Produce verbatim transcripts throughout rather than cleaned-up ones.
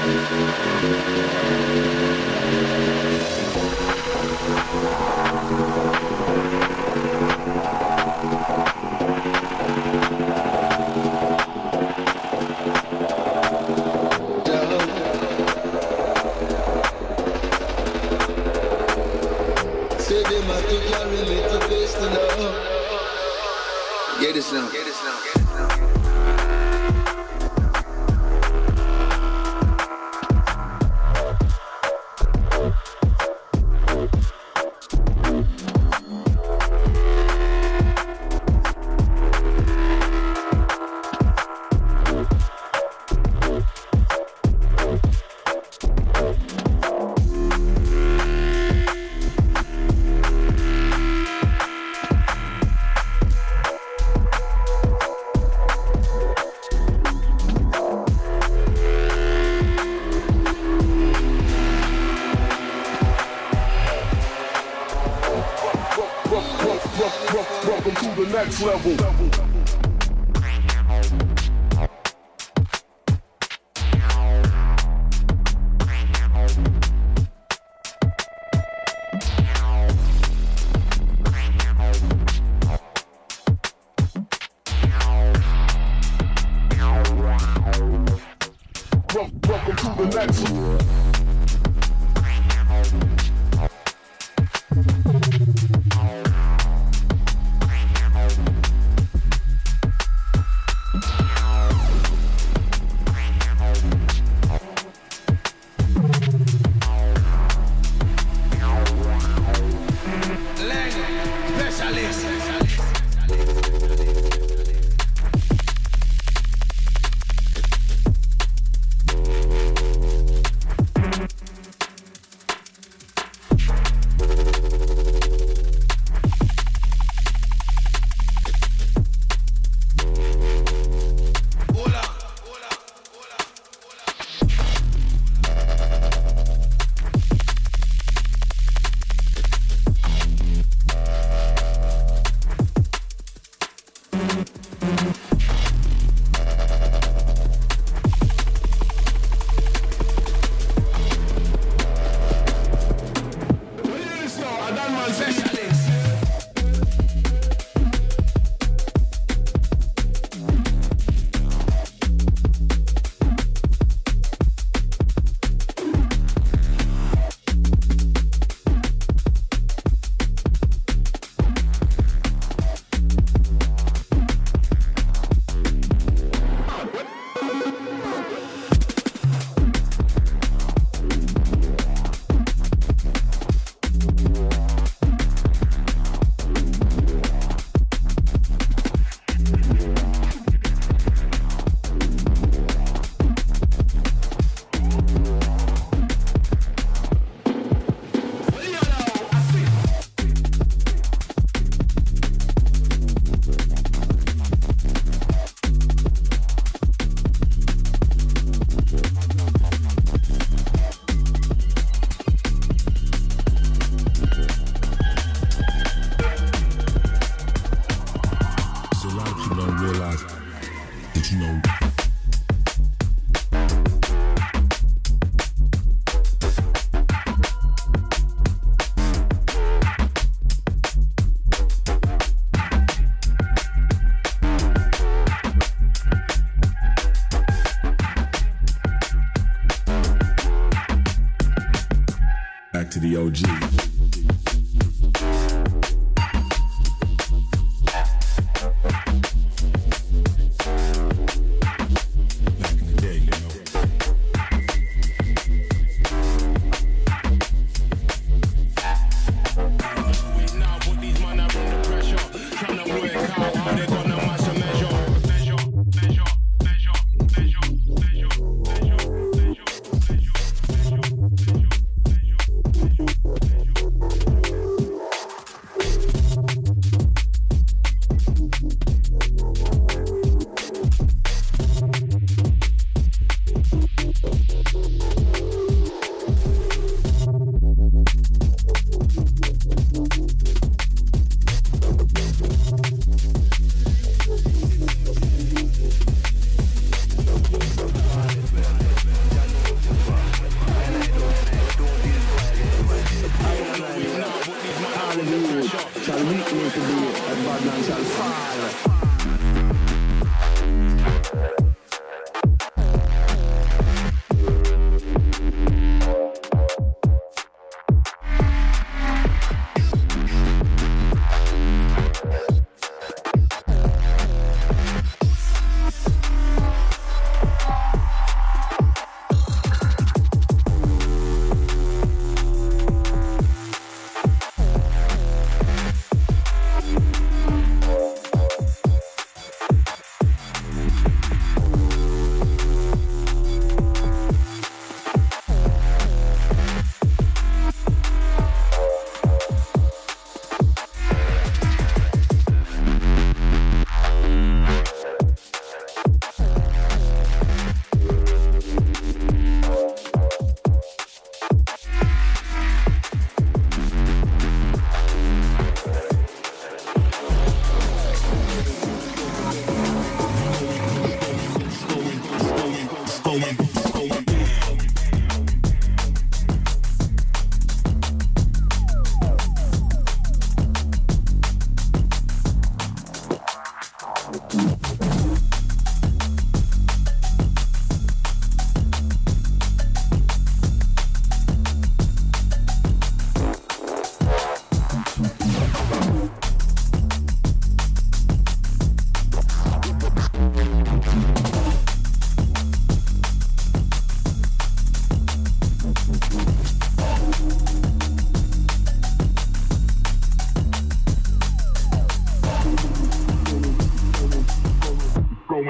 Get this now. Get this now. Welcome to the next level. Welcome to the next level. Back to the O G.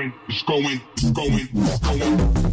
going, it's going, it's going, it's going.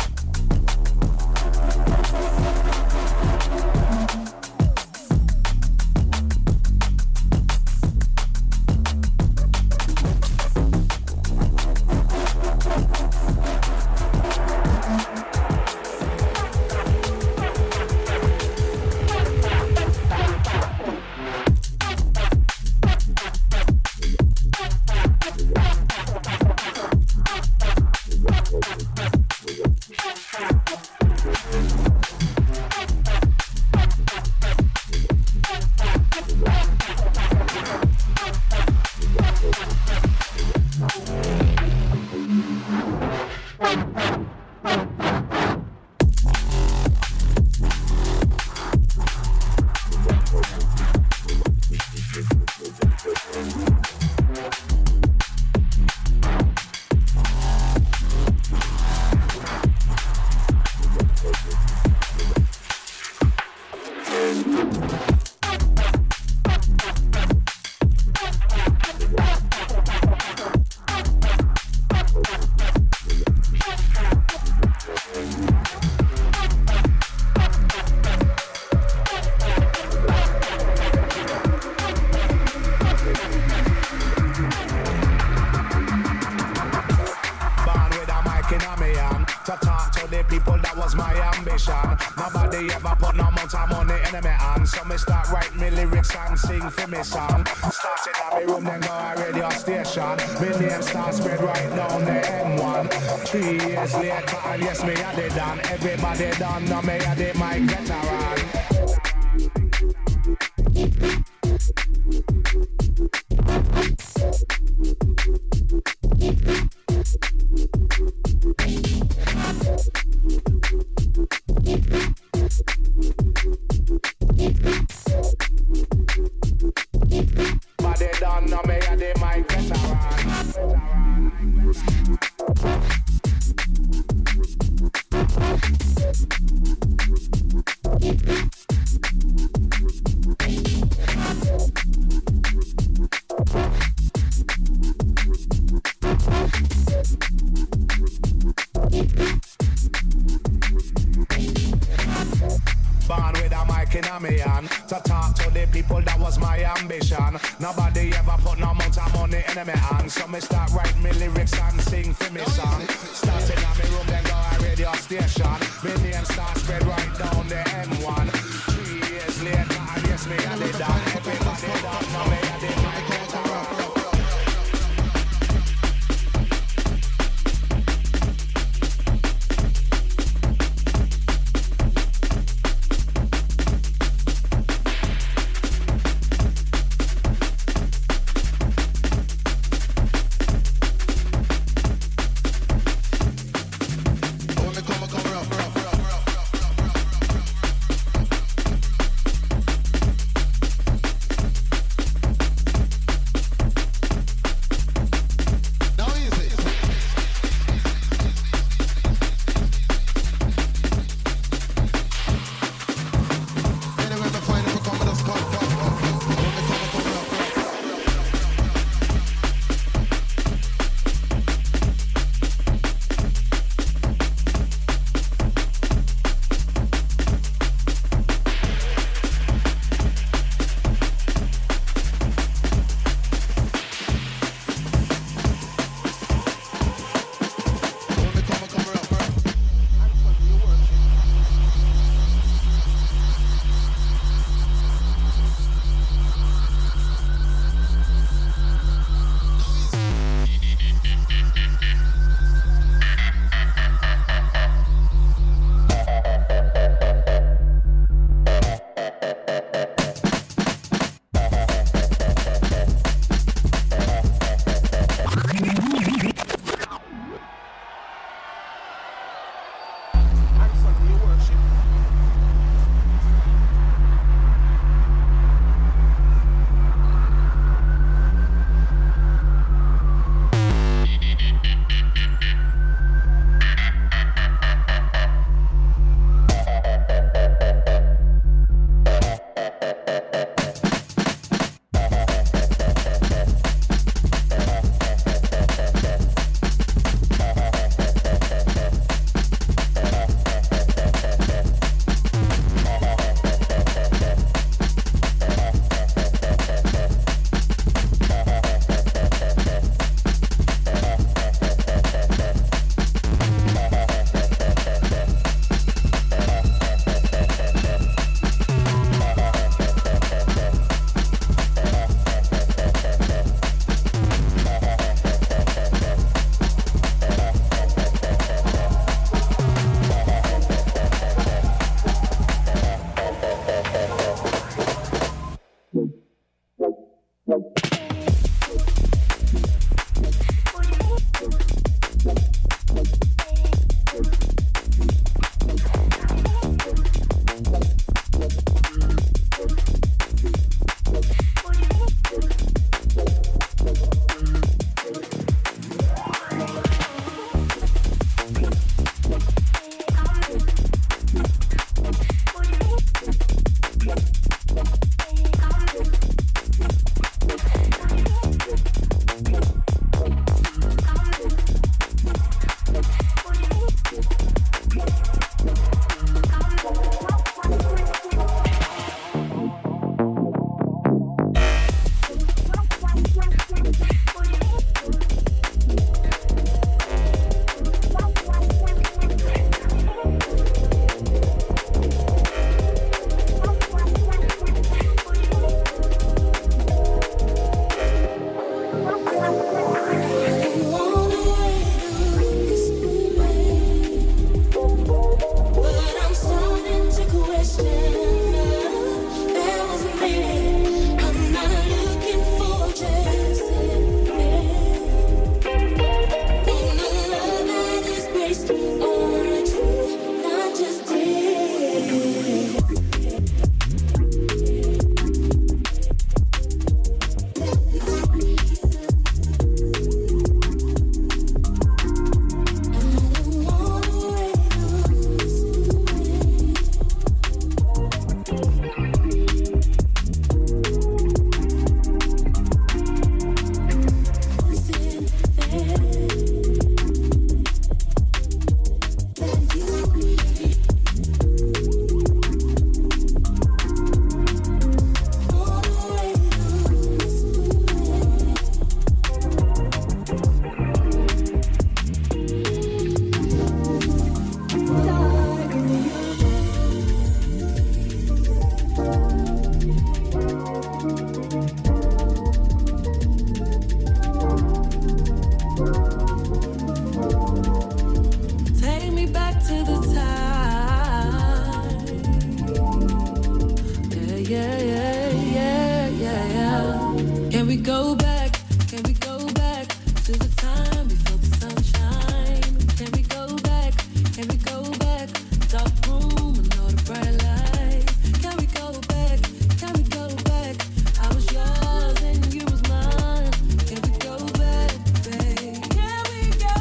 we go back? Can we go back to the time we felt the sunshine? Can we go back? Can we go back? Dark room and all the bright lights. Can we go back? Can we go back? I was yours and you was mine. Can we go back, babe? Can we go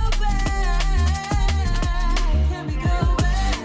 back? Can we go back?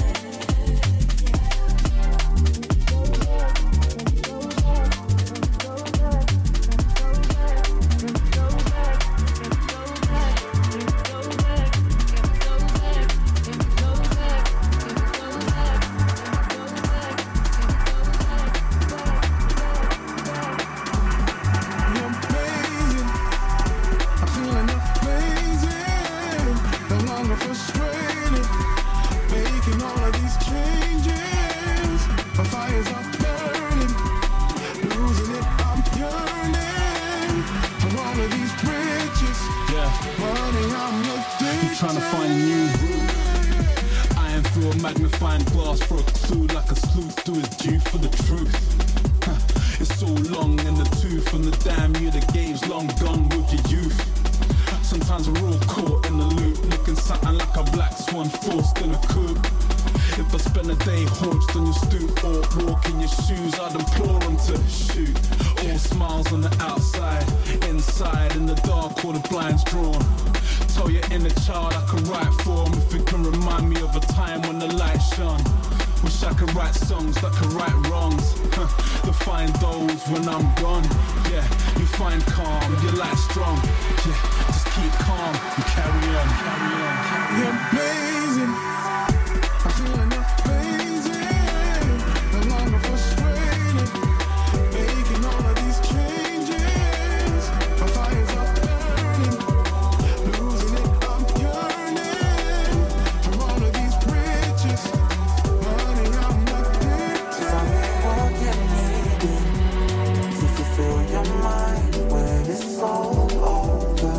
Trying to find a new route. I am through a magnifying glass for a clue, like a sleuth do his due for the truth. Huh. It's so long in the tooth, and the damn year the game's long gone with your youth. Sometimes we're all caught in the loop, looking something like a black swan forced in a coop. If I spend a day hunched on your stoop or walk in your shoes, I'd implore them to shoot. All smiles on the outside, inside in the dark, all the blinds drawn. Tell your inner child I can write for him if it can remind me of a time when the light shone. Wish I could write songs that could right wrongs. Huh. To find those when I'm gone. Yeah, you find calm, your light strong. Yeah, just keep calm and carry on, carry on, carry on. You're blazing, I'm feeling amazing. No longer frustrated, making all of these changes. My fire's up burning, losing it, I'm yearning. For all of these bridges, running, I'm addicted. Something won't get needed to fulfill your mind when it's all over.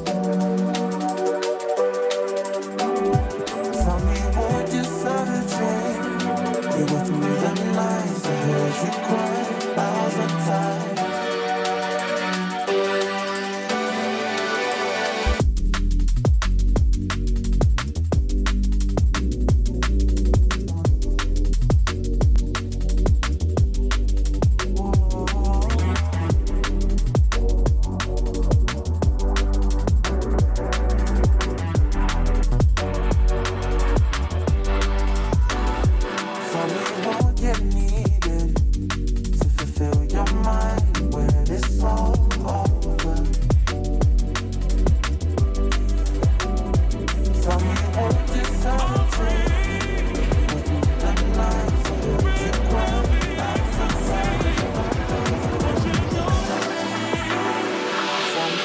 Tell me what you're searching. You go through the nights, I heard you cry miles of time. Something won't get needed to fulfill your mind when it's all over. Tell me what you're searching. Go through the nights, I heard you cry miles of time. Tell me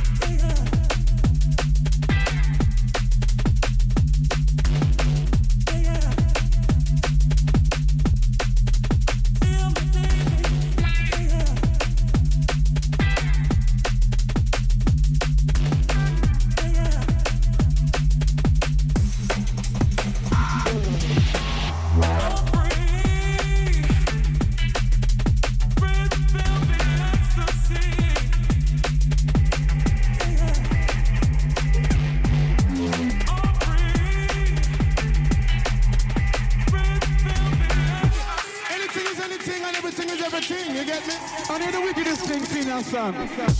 Anything is anything and everything is everything, you get me? I need the wickedest thing, female son.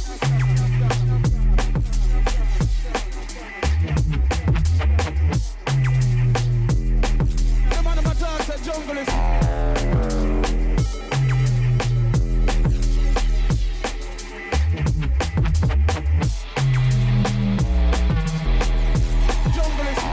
The man of my dog said jungle is... Jungle is...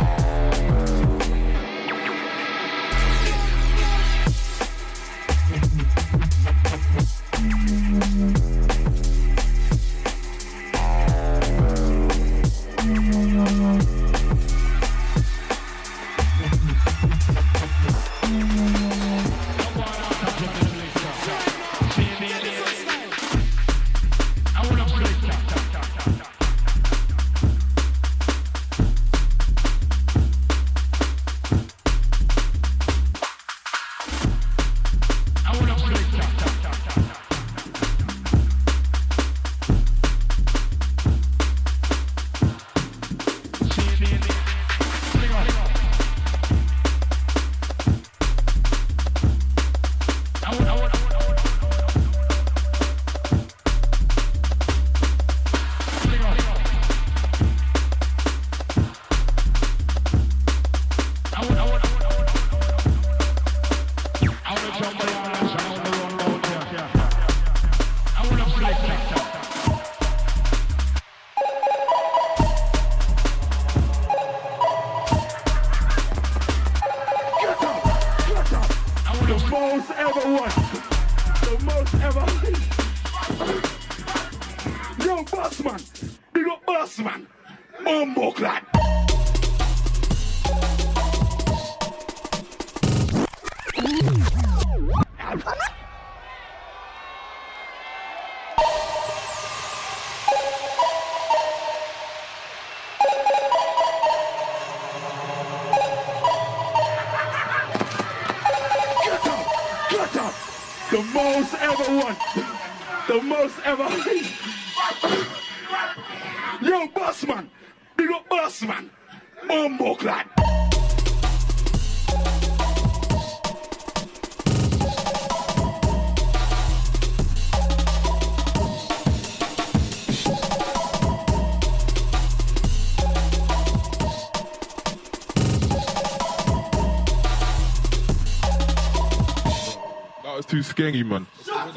most ever. Yo, boss man. Big up boss man. Bumbo clap. The most ever one. The most ever. Yo, boss man. Big up boss man. Bumbo clap. That was too skangy, man.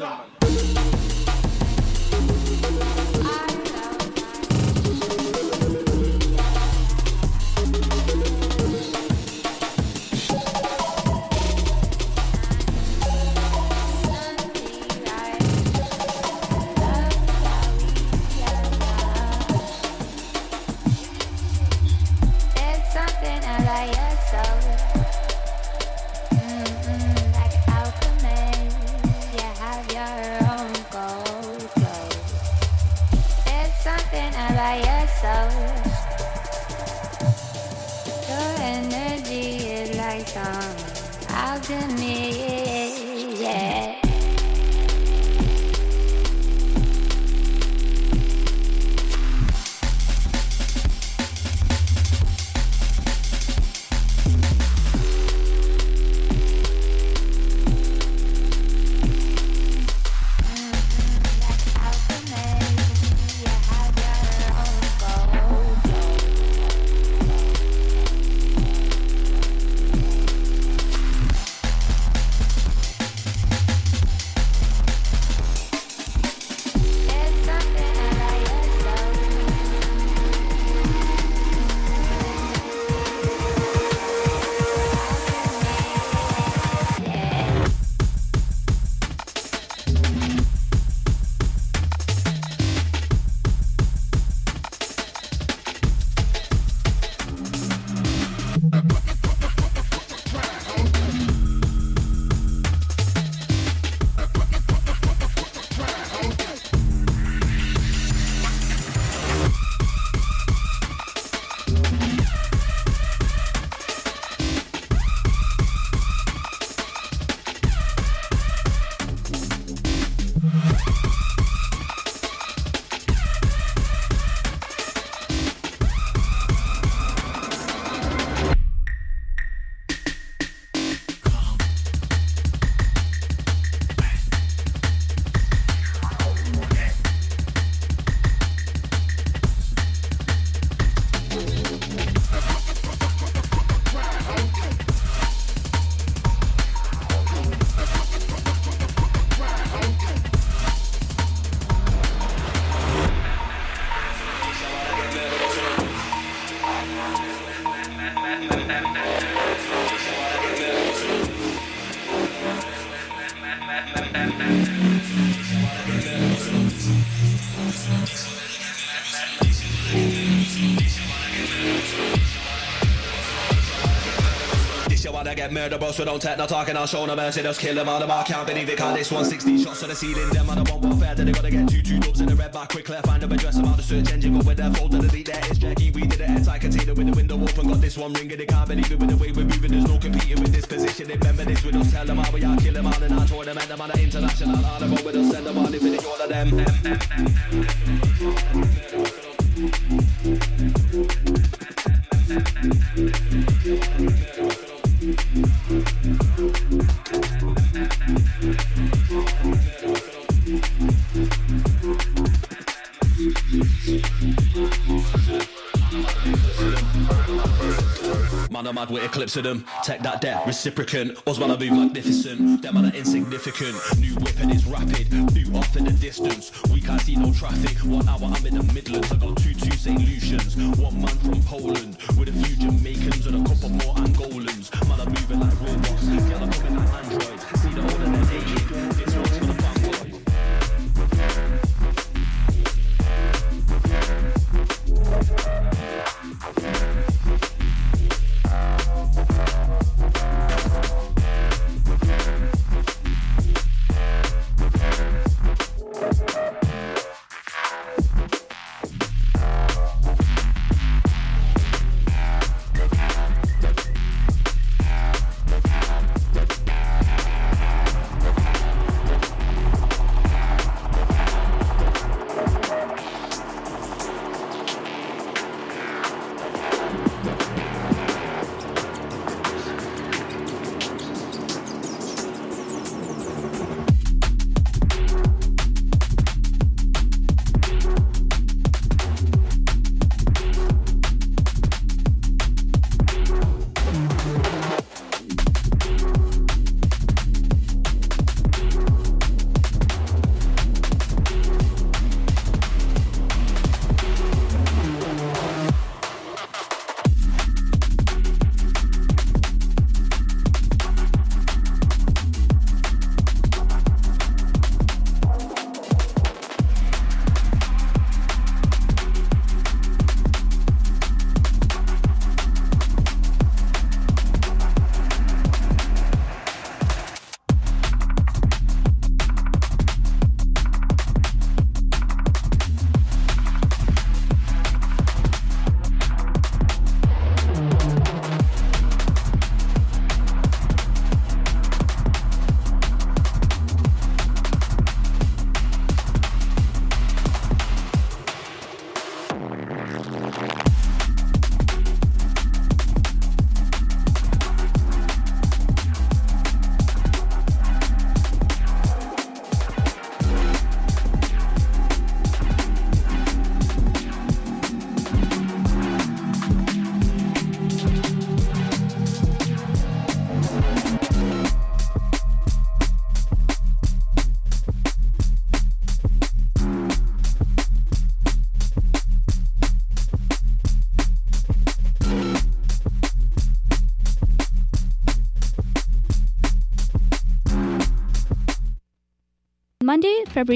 Murder bros, we don't take no talking, I'll show no mercy, just kill them all them, I can't believe it, can't this one sixty shots to the ceiling, them man I won't warfare, then they gotta get two two dubs in the red bar, quick clear, find them address them out the search engine, go with their fold to delete their it's Jackie, we did it, anti-container with the window open, got this one ringing, they can't believe it with the way we're moving, there's no competing with this position, remember this, we just tell them how we are, kill them all, and I told them, and them on the international, all about, we just send them all, living in all of them, them, them, Man, I'm mad with a clips of them. Take that there, reciprocant. Us man, I move magnificent. Them man are insignificant. New whipping is rapid. New off in the distance. We can't see no traffic. One hour, I'm in the Midlands. I got two two Saint Lucians. One man from Poland with a few Jamaicans and a couple more Angolans. Man, I'm moving like real